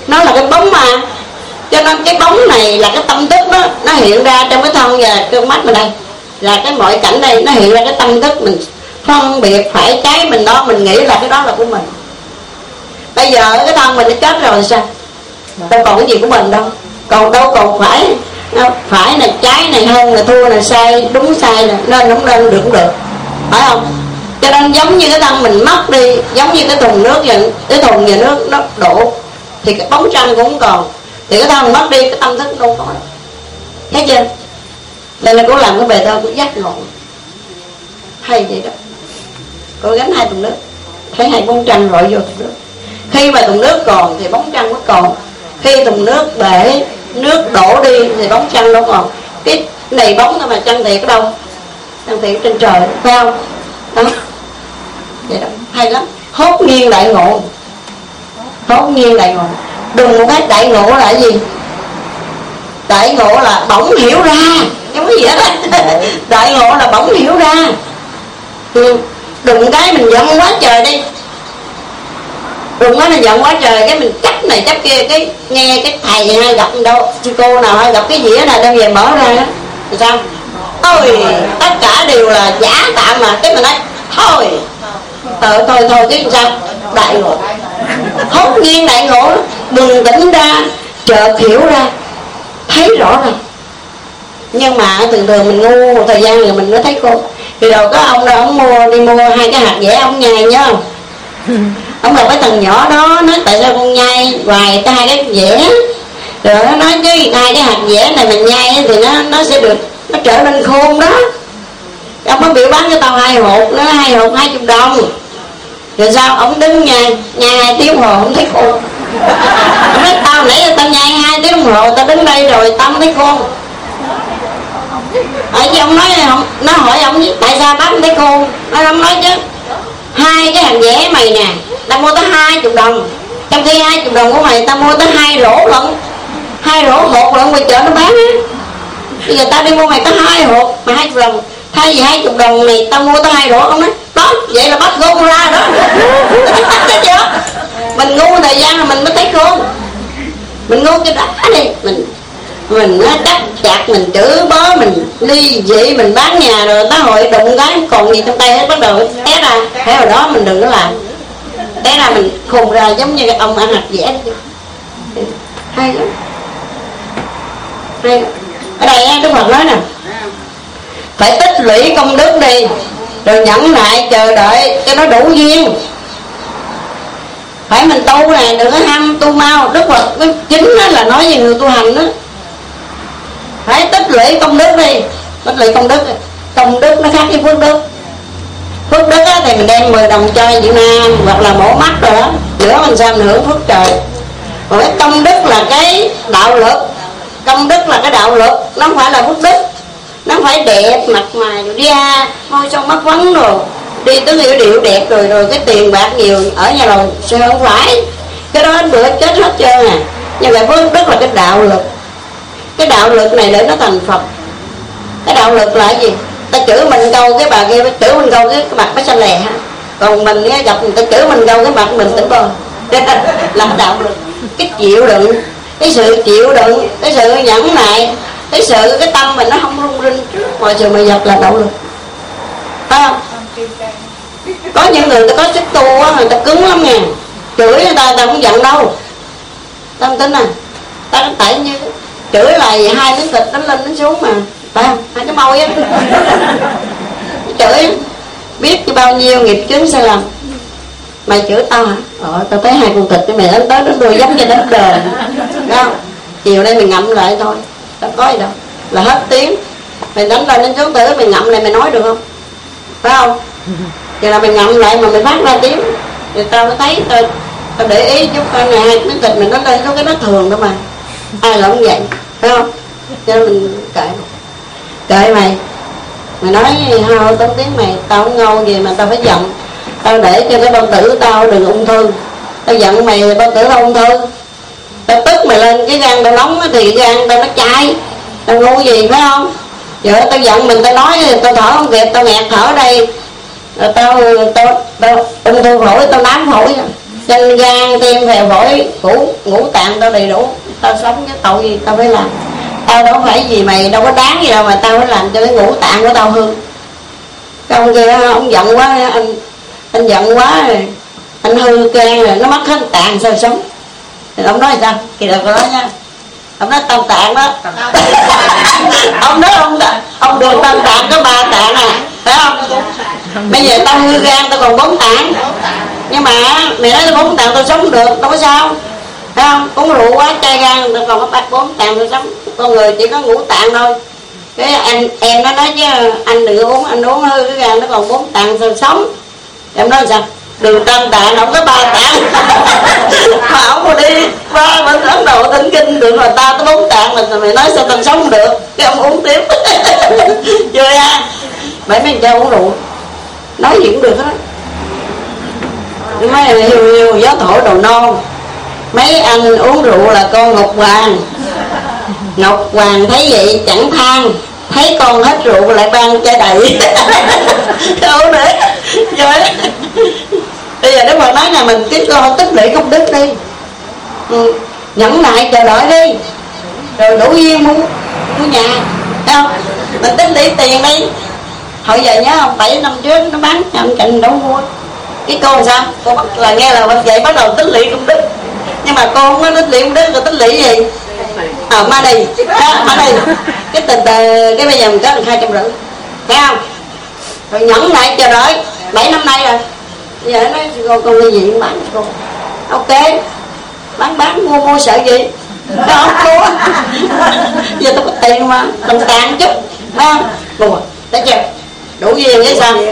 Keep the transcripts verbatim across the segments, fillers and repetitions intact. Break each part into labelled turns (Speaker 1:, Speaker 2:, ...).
Speaker 1: nó là cái bóng mà. Cho nên cái bóng này là cái tâm thức đó, nó hiện ra trong cái thân và cái mắt mình đây, là cái mọi cảnh đây nó hiện ra cái tâm thức mình phân biệt phải trái mình đó, mình nghĩ là cái đó là của mình. Bây giờ cái thân mình nó chết rồi thì sao? Đâu còn cái gì của mình đâu, còn đâu còn phải phải này trái này hơn là thua là sai, đúng sai là nên không nên được cũng được, phải không? Cho nên giống như cái thân mình mất đi, giống như cái thùng nước và cái thùng và nước nó đổ thì cái bóng trăng cũng không còn, thì cái thân mất đi cái tâm thức đâu có. Thấy chưa? Đây là cô làm cái bài thơ của giác ngộ hay vậy đó. Cô gánh hai thùng nước, thấy hai bóng trăng rọi vô thùng nước. Khi mà thùng nước còn thì bóng trăng mới còn, khi thùng nước bể, nước đổ đi thì bóng trăng đâu còn. Cái này bóng thôi mà trăng thiệt ở đâu? Trăng thiệt trên trời, phải không? Đó. Vậy đó, hay lắm. Hốt nhiên đại ngộ. Hốt nhiên đại ngộ. Đừng một cái đại ngộ là cái gì? Đại ngộ là bỗng hiểu ra, giống cái gì đó. Đại ngộ là bỗng hiểu ra. Ừ. Đừng cái mình giận quá trời đi, đừng nói là giận quá trời cái mình chấp này chấp kia, cái nghe cái thầy hay gặp đâu sư cô nào hay gặp cái dĩa nào đem về mở ra đó thì sao? Ôi tất cả đều là giả tạm mà, cái mình nói thôi thôi thôi thôi chứ sao? Đại ngộ, hốt nhiên đại ngộ đó. Bừng tỉnh ra, chợt hiểu ra, thấy rõ rồi. Nhưng mà thường thường mình ngu một thời gian rồi mình mới thấy cô. Thì đầu có ông đó, ông mua đi mua hai cái hạt dẻ ông nhai nhớ không? Ông là cái thằng nhỏ đó nói tại sao con nhai hoài cái hai cái dẻ, rồi nó nói cái hai cái hạt dẻ này mình nhai thì nó nó sẽ được, nó trở nên khôn đó. Ông mới biểu bán cho tao hai hộp, nó hai hộp hai chục đồng. Rồi sao ông đứng nhai nhai hai tiếng hồ không thấy khôn. Ông nói tao nãy tao nhai hai tiếng đồng hồ tao đứng đây rồi tao không thấy khôn. Ở chứ ông nói không, nó hỏi ông tại sao bác không thấy khôn. Nó ông nói chứ hai cái hàng dẻ mày nè tao mua tới hai chục đồng, trong khi hai chục đồng của mày tao mua tới hai rổ lận, hai rổ hộp lận ngoài chợ nó bán á. Bây giờ tao đi mua mày tới hai hộp mà hai chục đồng, thay vì hai chục đồng này tao mua tới hai rổ. Ông nói đó vậy là bắt khôn ra đó. Thấy chưa? Mình ngu thời gian là mình mới thấy khôn. Mình ngu cái đã đi, mình mình nó chắc chặt, mình chữ bớ, mình ly dị, mình bán nhà rồi tới hội đụng cái không còn gì trong tay hết, bắt đầu té ra. Thế hồi đó mình đừng có làm, té ra mình khùng ra giống như cái ông ăn hạt dẻ. Hay lắm, hay lắm. Ở đây Đức Phật nói nè, phải tích lũy công đức đi, rồi nhẫn nại chờ đợi cho nó đủ duyên. Phải mình tu này đừng có ham tu mau. Đức Phật chính đó là nói về người tu hành đó, phải tích lũy công đức đi. Tích lũy công đức, công đức nó khác với phước đức. Phước đức á, thì mình đem mười đồng cho Việt Nam hoặc là mổ mắt rồi đó, giữa mình sao mình hưởng phước trời. Còn cái công đức là cái đạo lực, công đức là cái đạo lực, nó không phải là phước đức. Nó phải đẹp mặt mày rồi da môi son mắt phấn rồi đi tới hiệu điệu đẹp rồi rồi cái tiền bạc nhiều ở nhà rồi sẽ không phải. Cái đó bữa chết hết trơn à. Nhưng mà phước đức là cái đạo lực. Cái đạo lực này để nó thành Phật. Cái đạo lực là cái gì? Ta chửi mình câu cái bà kia chửi mình câu cái mặt nó xanh lè ha. Còn mình nghe gặp người ta chửi mình câu cái mặt mình tỉnh bơ. Là đạo lực. Cái chịu đựng, cái sự chịu đựng, cái sự nhẫn nại, cái sự cái tâm mình nó không rung rinh trước mọi sự mà dập là đạo lực. Phải không? Có những người ta có sức tu á, người ta cứng lắm nha. Chửi người ta, ta không giận đâu. Ta không tin à. Ta có tại như chửi là hai miếng thịt đánh lên đánh xuống mà, phải không? Hai cái môi á. Chửi biết như bao nhiêu nghiệp chướng sai lầm. Mày chửi tao hả? Ờ, tao thấy hai con thịt cái mày đánh tới đánh đuôi giống như đánh đời. Thấy không? Chiều nay mày ngậm lại thôi, đâu có gì đâu, là hết tiếng. Mày đánh lên đánh xuống thử, mày ngậm lại mày nói được không? Phải không? Giờ là mày ngậm lại mà mày phát ra tiếng, thì tao mới thấy, tao, tao để ý chút con này hai miếng thịt mình đánh lên xuống cái nó thường đó mà. Ai là cũng vậy, phải không? Cho nên mình kệ kệ mày. Mày nói hao tốn tiếng mày, tao không ngon gì mà tao phải giận. Tao để cho cái bao tử tao đừng ung thư. Tao giận mày bao tử tao ung thư. Tao tức mày lên cái gan tao nóng thì gan tao nó chai. Tao ngu gì phải không? Giờ tao giận mình, tao nói tao thở không kịp, tao nghẹt thở đây. Rồi tao tao tao ung thư phổi, tao nám phổi. Chân gan tim phèo phổi cũ ngũ tạng tao đầy đủ, tao sống cái tội gì tao phải làm? Tao đâu phải gì mày đâu có đáng gì đâu mà tao phải làm cho cái ngũ tạng của tao hư. Cái ông kia ông giận quá, anh anh giận quá rồi anh hư gan rồi nó mất hết tạng sao sống? Thì ông nói sao? Kỳ được rồi đó nha. Ông nói tam tạng đó. Ông nói ông ông được tam tạng có ba tạng à, phải không? Bây giờ tao hư gan tao còn bốn tạng, nhưng mà mày nói tao bốn tạng tao sống được đâu có sao, phải không? Uống rượu quá chai gan tao còn có bắt bốn tạng tao sống. Con người chỉ có ngũ tạng thôi. Cái anh em nó nói chứ anh đừng uống, anh uống hư cái gan nó còn bốn tạng sao sống? Em nói sao? Đường tam tạng không có ba tạng mà ông có đi qua bên Ấn Độ Tịnh Kinh được rồi, ta có bốn tạng mình mày nói sao tao sống được? Cái ông uống tiếp vui ha. Mấy mấy cha uống rượu nói gì cũng được hết. Mấy này hiu hiu gió thổi đầu non. Mấy anh uống rượu là con Ngọc Hoàng. Ngọc Hoàng thấy vậy chẳng than, thấy con hết rượu lại ban chai đầy. Đâu nữa rồi. Bây giờ Đức Phật nói là mình tiếp lo tích lũy công đức đi, ừ. nhẫn nại chờ đợi đi, rồi đủ duyên mua mua nhà, thấy không? Mình tích lũy tiền đi. Hồi giờ nhớ không, bảy năm trước nó bán anh cạnh đâu mua. Cái cô làm sao? Cô bắt là nghe là vậy bắt đầu tích lũy công đức. Nhưng mà cô không có tích lũy công đức, rồi tích lũy gì? Ờ ma đi, à, ma đi. Cái từ từ cái bây giờ mình có được hai trăm rưỡi, thấy không? Rồi nhẫn nại chờ đợi bảy năm nay rồi. Bây giờ nó nói cô con đi gì bán cô. Ok, bán bán mua mua sợ gì? Đó cô. Giờ tôi có tiền mà, đồng tàn chút, thấy không? Mua, thấy chưa? Đủ duyên cái sao?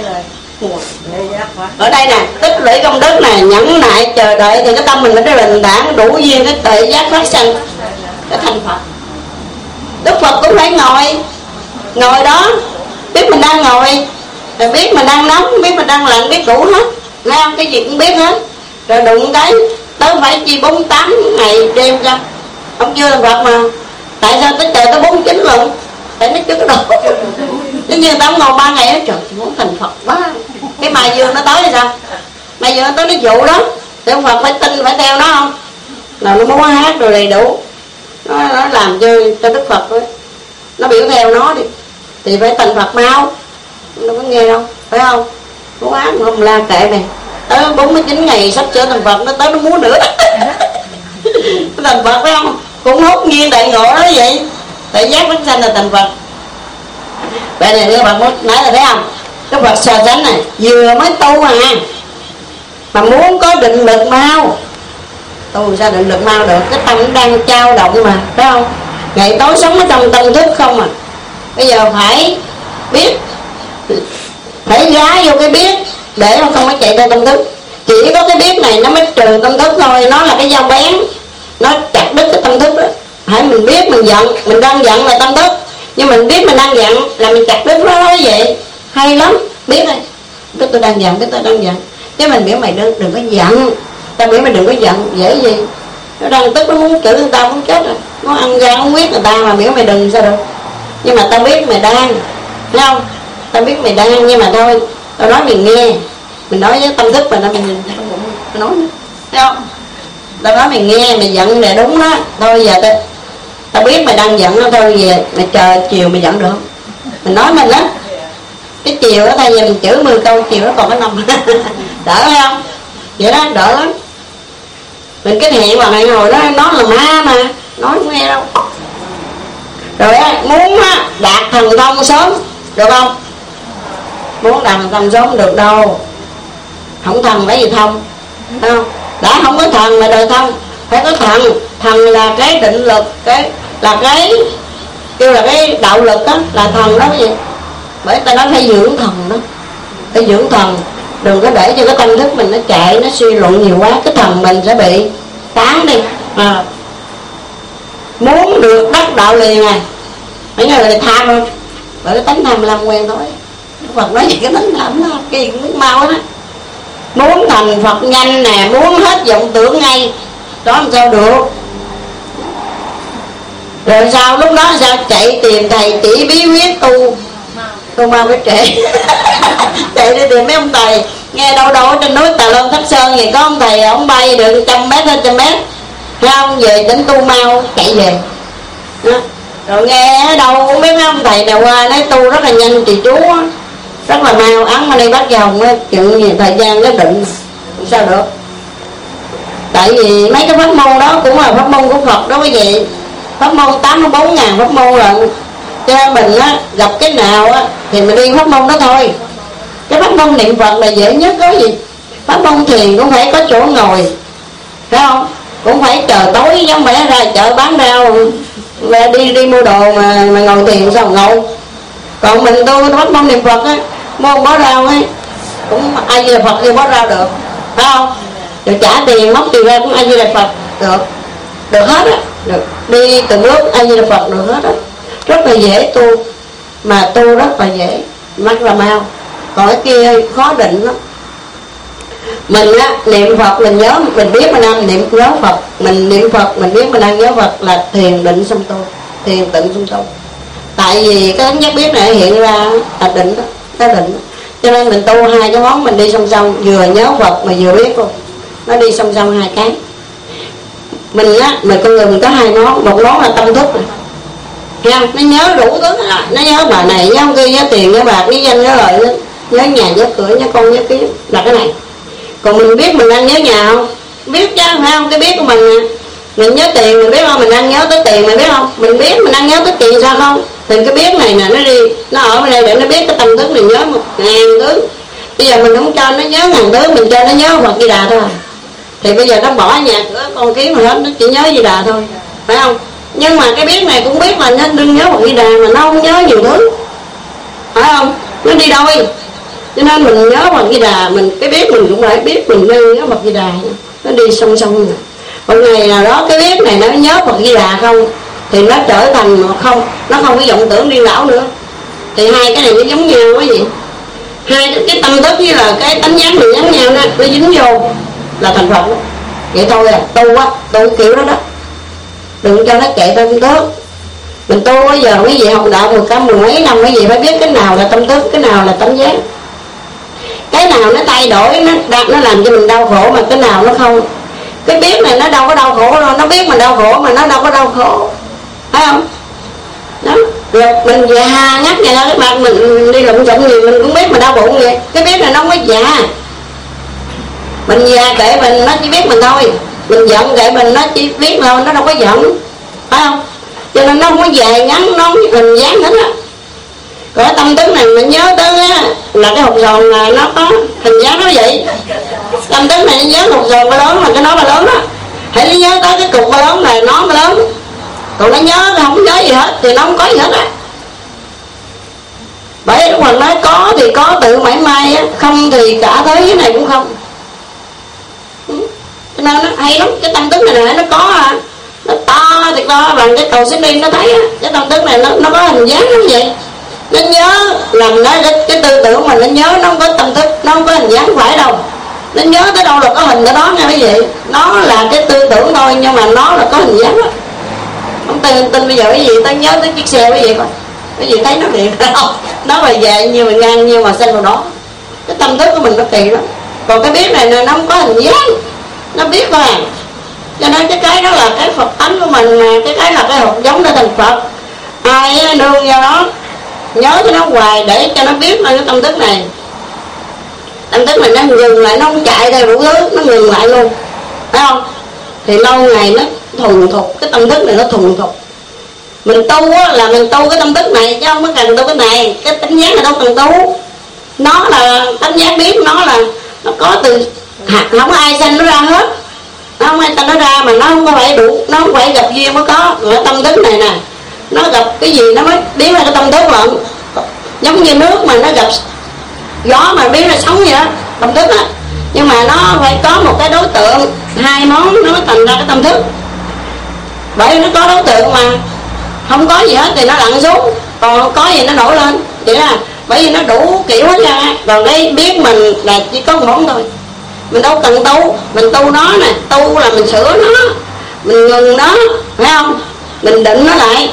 Speaker 1: Ở đây nè, tích lũy công đức nè, nhẫn nại chờ đợi thì cái tâm mình nó bình đẳng, đủ duyên cái tuệ giác phát sanh, cái thành Phật. Đức Phật cũng phải ngồi, ngồi đó, biết mình đang ngồi, rồi biết mình đang nóng, biết mình đang lạnh, biết đủ hết, thấy không? Cái gì cũng biết hết. Rồi đụng cái tớ phải chi bốn mươi tám ngày đêm cho ông chưa thành Phật mà. Tại sao tới trời tới bốn mươi chín lần? Tại nó chưa có đồ. Chứ như tao ngồi ba ngày đó, trời muốn thành Phật quá. Cái Mai Dương nó tới hay sao? Mai Dương nó tới nó dụ đó, thì ông Phật phải tin, phải theo nó không? Nào nó muốn hát rồi đầy đủ, nó, nó làm cho cho Đức Phật đó. Nó biểu theo nó đi thì phải thành Phật mau. Nó có nghe đâu, phải không? Muốn hát không la kệ mày. Tới bốn mươi chín ngày sắp sửa thành Phật, nó tới nó muốn nữa. Thành Phật phải không? Cũng hốt nhiên đại ngộ đó vậy. Tại giác bánh xanh là thành Phật. Vậy này Đức Phật nói là thấy không? Đức Phật so sánh này, vừa mới tu à, mà muốn có định lực mau. Tu sao định lực mau được? Cái tâm nó đang trao động mà, phải không? Ngày tối sống ở trong tâm thức không à. Bây giờ phải biết, phải gá vô cái biết để mà không có chạy ra tâm thức. Chỉ có cái biết này nó mới trừ tâm thức thôi. Nó là cái dao bén, nó chặt đứt cái tâm thức đó. Hãy mình biết mình giận, mình đang giận là tâm thức, nhưng mình biết mình đang giận là mình chặt đứt nó nói vậy. Hay lắm, biết đây, biết tôi đang giận, biết tôi đang giận. Chứ mình biểu mày đừng, đừng có giận. Tao biểu mày đừng có giận, dễ gì. Nó đang tức, nó muốn chửi người ta muốn chết rồi. Nó ăn ra không biết người ta mà biểu mày đừng sao được. Nhưng mà tao biết mày đang, thấy không? Tao biết mày đang, nhưng mà thôi, tao nói mày nghe. Mình nói với tâm thức mình, mình nói nữa, thấy không? Tao nói mày nghe, mày giận là đúng đó. Thôi giờ tao, tao biết mày đang giận đó, thôi về mày chờ chiều mày giận được không? Mình nói mình á, cái chiều đó thay vì mình chửi mười câu, chiều đó còn có năm. Đỡ phải không? Vậy đó, đỡ lắm. Mình cái hẹn mà hẹn hồi đó, nó là ma mà, nói không nghe đâu. Rồi á, muốn á, đạt thần thông sớm, được không? Muốn đạt thần thông sớm được đâu. Không thần lấy gì thông, thấy không? Đã không có thần mà đời thông, phải có thần. Thần là cái định lực, cái là cái kêu là cái đạo lực đó, là thần đó cái gì. Bởi ta nói phải dưỡng thần đó, phải dưỡng thần. Đừng có để cho cái tâm thức mình nó chạy, nó suy luận nhiều quá, cái thần mình sẽ bị tán đi à. Muốn được đắc đạo liền à, phải nghe là tham không? Bởi cái tánh tham lam quen thôi. Phật nói gì cái tánh tham lam, cái gì cũng muốn mau á. Muốn thành Phật nhanh nè, muốn hết vọng tưởng ngay, đó làm sao được. Rồi sao lúc đó sao chạy tìm thầy chỉ bí quyết tu, tu mau phải trễ. Chạy đi tìm mấy ông thầy nghe đâu đâu trên núi Tà Lơn Tháp Sơn thì có ông thầy ông bay được trăm mét lên trăm mét, thấy không, về tỉnh Tu Mau chạy về đó. Rồi nghe ở đâu cũng biết ông thầy nào qua nói tu rất là nhanh trì chú á, rất là mau, ấn mà đi bắt dòng á, chừng gì thời gian nó định sao được. Tại vì mấy cái pháp môn đó cũng là pháp môn của Phật đó quý vị, pháp môn tám mươi bốn ngàn pháp môn rồi, cho nên mình á gặp cái nào á thì mình đi pháp môn đó thôi. Cái pháp môn niệm Phật là dễ nhất có gì, pháp môn thiền cũng phải có chỗ ngồi, phải không, cũng phải chờ tối giống mẹ ra chợ bán rau mẹ đi đi mua đồ mà mà ngồi thiền sao ngồi. Còn mình tu pháp môn niệm Phật á, mua bó rau ấy cũng ai như là Phật như bó rau được, phải không, rồi trả tiền móc tiền ra cũng ai như là Phật được, được hết á, được đi từng bước ai như là Phật được hết á, rất là dễ tu, mà tu rất là dễ, mắt là mau. Còn cái kia khó định lắm. Mình á niệm Phật mình nhớ, mình biết mình đang niệm nhớ Phật, mình niệm Phật mình biết mình đang nhớ Phật là thiền định xong tu, thiền tịnh xong tu. Tại vì cái giác biết này hiện ra là định đó, cái định đó. Cho nên mình tu hai cái món mình đi song song, vừa nhớ Phật mà vừa biết luôn, nó đi song song hai cái. Mình á, mình con người mình có hai món, một món là tâm thức này, thấy không? Nó nhớ đủ thứ, à, nó nhớ bà này, nhớ ông kia, nhớ tiền, nhớ bạc, nhớ danh, nhớ lợi, nhớ nhà, nhớ cửa, nhớ con, nhớ kiến, là cái này. Còn mình biết mình đang nhớ nhà không? Biết chứ, phải không? Cái biết của mình nè. Mình nhớ tiền, mình biết không? Mình đang nhớ tới tiền, mình biết không? Mình biết mình đang nhớ tới tiền sao không? Thì cái biết này nè, nó đi, nó ở bên đây để nó biết cái tâm thức mình nhớ một ngàn thứ. Bây giờ mình không cho nó nhớ ngàn thứ, mình cho nó nhớ Phật Di Đà thôi. Thì bây giờ nó bỏ nhà cửa, con kiến mà hết, nó chỉ nhớ Di Đà thôi, phải không? Nhưng mà cái biết này cũng biết là nó đừng nhớ Phật Di Đà mà nó không nhớ nhiều thứ, phải không? Nó đi đôi. Cho nên mình nhớ Phật Di Đà, mình cái biết mình cũng phải biết mình nên nhớ Phật Di Đà, nó đi song song rồi. Một ngày nào đó cái biết này nó nhớ Phật Di Đà không thì nó trở thành không, nó không có vọng tưởng điên đảo nữa. Thì hai cái này nó giống nhau cái gì, hai cái, cái tâm thức với là cái tánh giác mình giống nhau đó, nó dính vô là thành Phật đó. Vậy thôi à, tu á, tu kiểu đó đó, đừng cho nó chạy tâm thức. Mình tu bây giờ mấy vị học đạo một cả mười mấy năm, mấy vị phải biết cái nào là tâm thức, cái nào là tánh giác, cái nào nó thay đổi, nó nó làm cho mình đau khổ, mà cái nào nó không. Cái biết này nó đâu có đau khổ đâu, nó biết mình đau khổ mà nó đâu có đau khổ, phải không? Đó, rồi mình già nhắc vậy đó, cái mặt mình đi lụng trọng gì mình cũng biết mình đau bụng vậy. Cái biết này nó không có già, mình già kệ mình, nó chỉ biết mình thôi. Mình giận kệ mình, nó chỉ biết thôi, nó đâu có giận, phải không? Cho nên nó không có dài ngắn, nó không có hình dáng hết á. Còn cái tâm thức này mình nhớ tới á, là cái hột giòn này nó có hình dáng nó vậy. Tâm thức này nó nhớ hột giòn ba lớn là cái nó ba lớn đó. Hãy nó nhớ tới cái cục ba lớn này nó ba lớn. Còn nó nhớ nó không nhớ gì hết thì nó không có gì hết á. Bởi Đức Phật nói có thì có tự mãi may á, không thì cả thế giới này cũng không. Cho nên nó hay lắm, cái tâm thức này, này nó có à, nó to thì to bằng cái cầu xích đi nó thấy á. Cái tâm thức này nó, nó có hình dáng như vậy. Nó nhớ làm nó cái, cái tư tưởng mà nó nhớ, nó không có tâm thức, nó không có hình dáng, phải đâu. Nó nhớ tới đâu là có hình tới đó nha quý vị. Nó là cái tư tưởng thôi nhưng mà nó là có hình dáng đó. Không tin, tin bây giờ cái gì ta nhớ tới chiếc xe quý vị coi, cái gì thấy nó điện không, nó mà dài như mà ngang như mà xanh vào đó. Cái tâm thức của mình nó kỳ lắm. Còn cái biết này nó không có hình dáng, nó biết thôi à. Cho nên cái cái đó là cái Phật tánh của mình, mà cái cái là cái hột giống để thành Phật. Ai nương vào đó nhớ cho nó hoài để cho nó biết là cái tâm thức này. Tâm thức này nó ngừng lại, nó không chạy theo đủ thứ, nó ngừng lại luôn, phải không? Thì lâu ngày nó thuần thục, cái tâm thức này nó thuần thục. Mình tu á, là mình tu cái tâm thức này chứ không có cần tu cái này. Cái tánh giác này đâu cần tu. Nó là tánh giác biết, nó là nó có từ hạt, không có ai sanh nó ra hết. Nó không ai sanh nó ra, mà nó không có phải đủ, nó không phải gặp duyên mới có. Rồi cái tâm thức này nè, nó gặp cái gì nó mới biến ra cái tâm thức lận. Giống như nước mà nó gặp gió mà biến ra sóng vậy đó, tâm thức á. Nhưng mà nó phải có một cái đối tượng, hai món nó mới thành ra cái tâm thức. Bởi vì nó có đối tượng mà không có gì hết thì nó lặn xuống, còn có gì nó nổi lên. Vậy là bởi vì nó đủ kiểu hết ra. Còn cái biết mình là chỉ có một món thôi. Mình đâu cần tu, mình tu nó nè, tu là mình sửa nó, mình ngừng nó, phải không? Mình định nó lại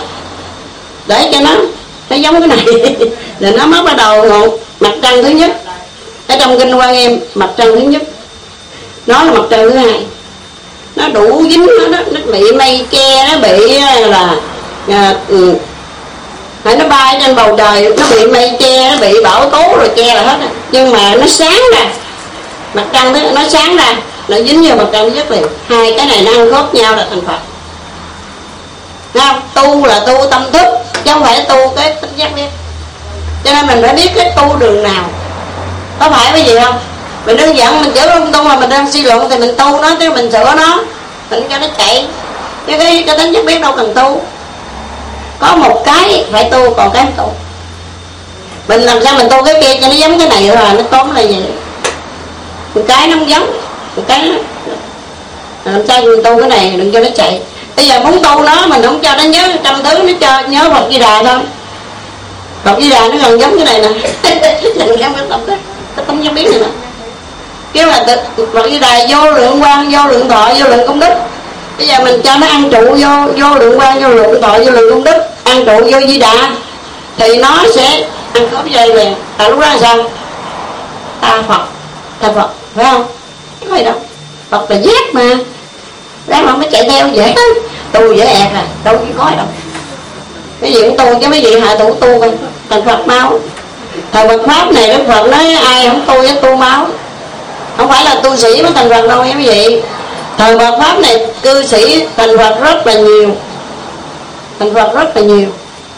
Speaker 1: để cho nó nó giống cái này. Rồi nó mới bắt đầu ngộ mặt trăng thứ nhất. Cái trong kinh Quan Nghiêm mặt trăng thứ nhất, nó là mặt trăng thứ hai. Nó đủ dính nó đó, nó bị mây che, nó bị là à, ừ, nó bay trên bầu trời, nó bị mây che, nó bị bão tố rồi che là hết. Nhưng mà nó sáng ra, mặt trăng đó, nó sáng ra, nó dính vô mặt trăng rất liền. Hai cái này nó ăn khớp nhau là thành Phật. Không? Tu là tu tâm thức, chứ không phải tu cái tính giác biết. Cho nên mình phải biết cái tu đường nào, có phải cái gì không? Mình đơn giản mình chữa lung tung mà mình đang suy luận thì mình tu nó, chứ mình sửa nó, mình cho nó chạy. Chứ cái, cái tính giác biết đâu cần tu. Có một cái phải tu, còn cái không tu. Mình làm sao mình tu cái kia cho nó giống cái này rồi, nó tóm là gì? Một cái nó không giống, một cái nó... Làm sao mình tu cái này, đừng cho nó chạy. Bây giờ muốn tu nó, mình không cho nó nhớ trăm thứ, nó cho nhớ Phật Di Đà thôi. Phật Di Đà nó gần giống cái này nè. Gần giống cái tâm đó, cái tâm giác biết này nè. Kêu là Phật Di Đà vô lượng quang, vô lượng thọ, vô lượng công đức. Bây giờ mình cho nó ăn trụ vô vô lượng quang, vô lượng thọ, vô lượng công đức, ăn trụ vô Di Đà thì nó sẽ ăn cốp dây liền. À lúc đó là sao? Ta Phật, ta Phật, phải không? Cái gì đâu, Phật là giác mà. Đó mà mới chạy theo dễ, tu dễ ẹt à, đâu chỉ có đâu. Cái gì cũng tu chứ mấy vị hạ thủ tu coi, thành Phật mau. Thời Phật Pháp này Đức Phật nói ai không tu với tu máu. Không phải là tu sĩ mới thành Phật đâu nha quý vị. Thời Phật Pháp này cư sĩ thành Phật rất là nhiều, thành Phật rất là nhiều.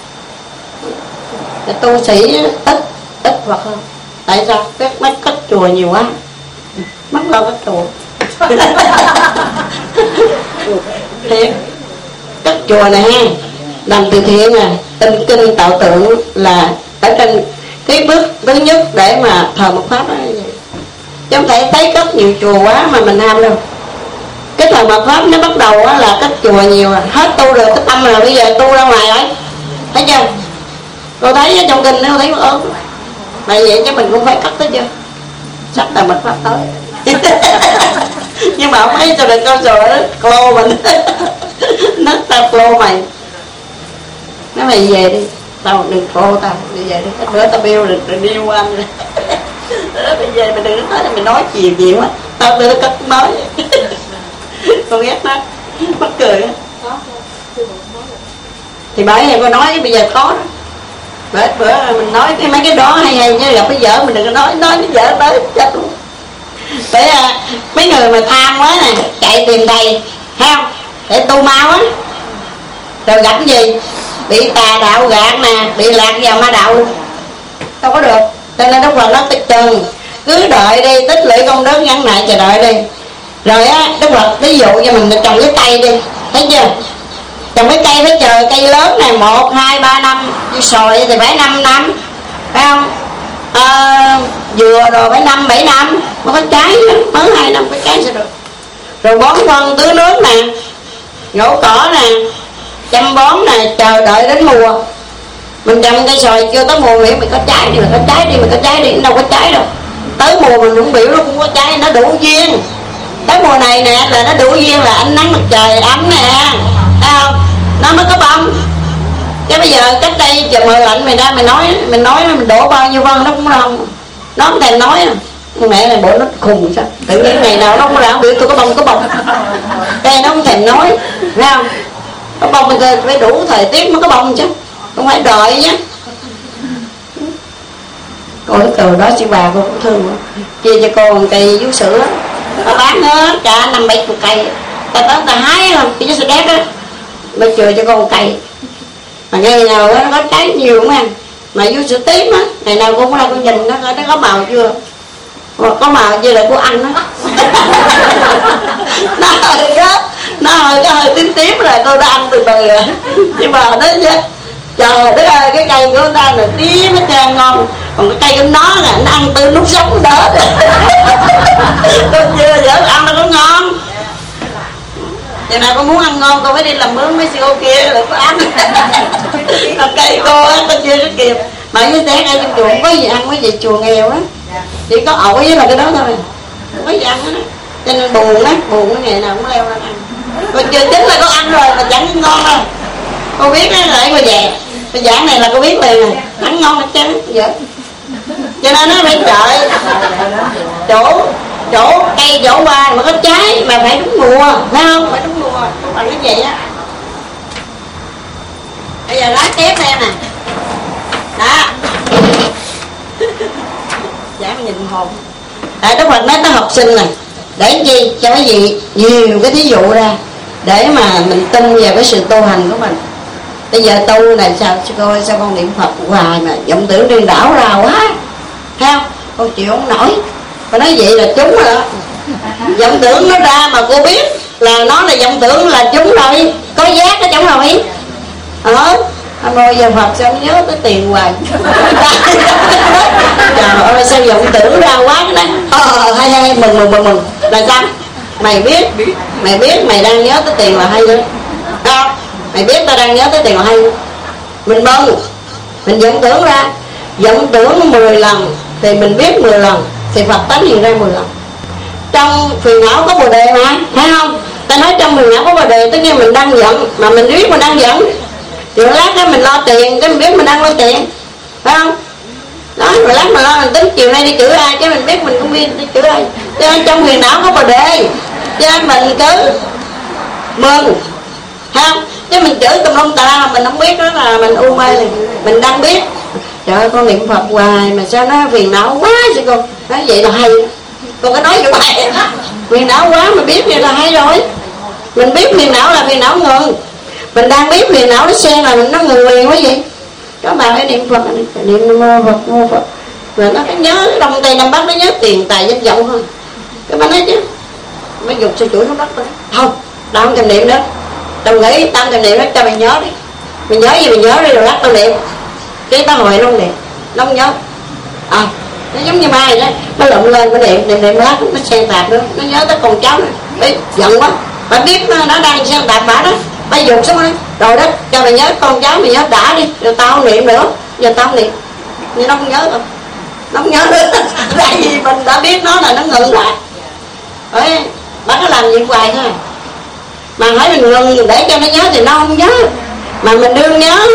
Speaker 1: Cái tu sĩ ít, ít Phật hơn. Tại sao? Cái mất cất chùa nhiều quá, mất lo cất chùa. Thiệt, cất chùa này ha, làm từ thiện nè, in kinh tạo tượng là ở trên cái bước thứ nhất để mà thờ một Pháp đó. Chứ không thể thấy cất nhiều chùa quá mà mình ham đâu. Cái thờ Mật Pháp nó bắt đầu á là cất chùa nhiều rồi, hết tu được cái tâm rồi, bây giờ tu ra ngoài rồi. Thấy chưa? Cô thấy trong kinh nó thấy ớn. Tại vậy chứ mình cũng phải cất tới chưa? Sắp thờ Mật Pháp tới. Nhưng mà không thấy cho được con chùa đó, clô mình. Nó tao clô mày. Nói mày về đi, tao đừng clô tao, đi về đi, cái bữa tao biêu được rồi điêu qua anh rồi. Đó, bây giờ mình đừng nói, mình nói chiều nhiều quá, tao đưa cất nói. Con ghét nó, mắc cười á. Thì bởi vậy con nói bây giờ có đó. Bởi bữa mình nói cái mấy cái đó hay hay như gặp cái vợ mình đừng có nói, nói cái vợ tới chết luôn. Bởi à, mấy người mà tham quá nè, chạy tìm thầy, thấy không? Để tu mau á. Rồi gặp cái gì? Bị tà đạo gạt nè, bị lạc vào ma đạo. Đâu có được. Cho nên Đức Phật nói tích chừng, cứ đợi đi, tích lũy công đức ngắn lại chờ đợi đi. Rồi á, Đức Phật ví dụ cho mình trồng cái cây đi, thấy chưa? Trồng cái cây phải chờ cây lớn này một, hai, ba năm, như sồi thì phải năm năm, phải không? À, dừa rồi phải năm, bảy năm mới có trái, mới hai năm cái trái sẽ được. Rồi bón phân tưới nước nè, nhổ cỏ nè, chăm bón nè, chờ đợi đến mùa. Mình trồng cây xoài chưa tới mùa thì mình có trái đi, mình có trái đi, mình có trái đi, nó đâu có trái đâu. Tới mùa mình cũng biểu nó cũng có trái, nó đủ duyên. Tới mùa này nè là nó đủ duyên là ánh nắng mặt trời ấm nè, thấy không? Nó mới có bông. Chứ bây giờ cách đây trời mưa lạnh mày ra mày nói, mình nói mình đổ bao nhiêu phân nó cũng không. Nó không thèm nói à. Mẹ này bộ nó khùng sao? Tự nhiên ngày nào nó không ra biểu tôi có bông có bông. Đây nó không thèm nói, thấy không? Có bông thì phải đủ thời tiết mới có bông chứ, không phải đợi nhé. Cô cái từ đó chị bà cô cũng thương quá. Chia cho cô một cây vú sữa, ta bán hết cả năm bảy chục cây. Ta tới ta hái không, cái vú sữa đét á, mới chừa cho cô một cây. Mà ngày nào đó, nó có trái nhiều lắm anh. Mà vú sữa tím á, ngày nào cô cũng ra cô nhìn nó, nó có màu chưa. Mà có màu chưa là cô ăn nó. Nó hơi đó, nó hơi cái hơi tím tím rồi cô đã ăn từ từ rồi. Nhưng mà nó trời đất ơi, cái cây của người ta là tím hết trơn ngon. Còn cái cây của nó là nó ăn tươi nút sống đó. Tôi chưa giờ ăn nó có ngon. Giờ nào con muốn ăn ngon con phải đi làm mướn mấy siêu kia rồi có ăn. Còn cây cô á, tôi chưa có kịp. Mà với té ngay trong chùa không có gì ăn, mấy gì chùa nghèo á. Chỉ có ổi với là cái đó thôi, không có gì ăn hết á. Cho nên buồn á, buồn cái ngày nào cũng leo lên ăn. Còn chưa chính là có ăn rồi mà chẳng ngon đâu. Cô biết á, lại cô về cái giảng này là cô biết liền rồi, ăn ngon hết trơn. Dạ. cho nên nó phải đợi chỗ chỗ cây chỗ qua mà có trái mà phải đúng mùa, phải không? Phải đúng mùa, không phải như vậy á. Bây giờ lá tiếp đây nè, đó. Dám nhìn hồn. Tại Đức Phật nói tới học sinh này, để chi cho cái gì nhiều cái thí dụ ra để mà mình tin vào cái sự tu hành của mình. Bây giờ tu này sao coi sao con niệm Phật hoài mà vọng tưởng điên đảo ra quá, thấy không? Con chịu không nổi. Con nói vậy là trúng rồi đó. Vọng tưởng nó ra mà cô biết là nó là vọng tưởng là trúng rồi, có giác nó trúng rồi. Ờ, anh ơi giờ Phật sao nhớ tới tiền hoài. Trời ơi sao vọng tưởng ra quá cái này. Ờ hay hay mừng mừng mừng mừng là sao? Mày biết, mày biết mày đang nhớ tới tiền là hay nữa. Không? Mày biết tao đang nhớ tới tiền là hay. Mình mừng, mình vọng tưởng ra, vọng tưởng mười lần thì mình biết mười lần thì Phật tánh hiện ra mười lần. Trong phiền não có bồ đề mà, thấy không? Ta nói trong phiền não có bồ đề, tất nhiên mình đang giận mà mình biết mình đang giận. Rồi lát đó mình lo tiền, cái mình biết mình đang lo tiền, phải không? Đó, rồi lát mình lo mình tính chiều nay đi chửi ai, cái mình biết mình không biết đi chửi ai. Cho nên trong phiền não có bồ đề, cho nên mình cứ mừng, thấy không? Chứ mình chửi tùm lum tà mà mình không biết đó là mình u mê, mình đang biết. Trời ơi con niệm Phật hoài mà sao nó phiền não quá vậy con? Nói vậy là hay. Con có nói như vậy đó. Phiền não quá mà biết vậy là hay rồi. Mình biết phiền não là phiền não ngừng. Mình đang biết phiền não nó xen là mình nó ngừng liền quá vậy. Các bạn hãy niệm Phật, niệm Nam Mô Phật, Mô Phật. Rồi nó cái nhớ Đông Tây Nam Bắc nó nhớ tiền tài danh vọng thôi. Cái bạn nói chứ mới dục sư chuỗi nó đất rồi. Không, tao không thèm niệm nữa. Tao nghĩ tao không thèm niệm hết cho mày nhớ đi. Mày nhớ gì mày nhớ đi rồi lát tao niệm. Cái tao hồi nó không niệm, nó không nhớ. À, nó giống như mai đó, nó lụm lên nó niệm, niệm niệm lát nó xen tạp nữa, nó nhớ tới con cháu này. Ê, giận quá. Bà biết nó, nó đang xen tạp bả đó. Bà dục xuống đó. Rồi đó, cho mày nhớ con cháu mày nhớ đã đi. Rồi tao không niệm nữa. Giờ tao không niệm. Nhưng nó không nhớ đâu. Nó không nhớ nữa. Tại vì mình đã biết nó là nó ngừng lại. Ê, bà nó làm việc hoài thôi. Mà hỏi mình ngừng để cho nó nhớ thì nó không nhớ. Mà mình đương nhớ